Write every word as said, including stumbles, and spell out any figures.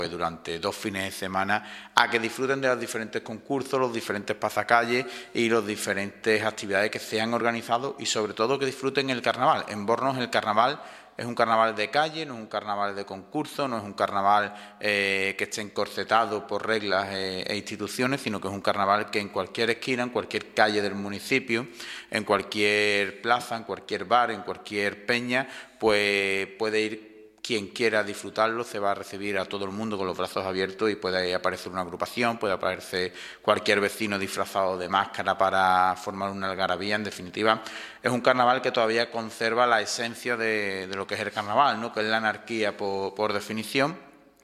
pues durante dos fines de semana a que disfruten de los diferentes concursos, los diferentes pasacalles y las diferentes actividades que se han organizado y sobre todo que disfruten el carnaval. En Bornos el carnaval es un carnaval de calle, no es un carnaval de concurso, no es un carnaval eh, que esté encorsetado por reglas eh, e instituciones, sino que es un carnaval que en cualquier esquina, en cualquier calle del municipio, en cualquier plaza, en cualquier bar, en cualquier peña, pues puede ir quien quiera disfrutarlo, se va a recibir a todo el mundo con los brazos abiertos y puede aparecer una agrupación, puede aparecer cualquier vecino disfrazado de máscara para formar una algarabía. En definitiva, es un carnaval que todavía conserva la esencia de, de lo que es el carnaval, ¿no? Que es la anarquía por, por definición.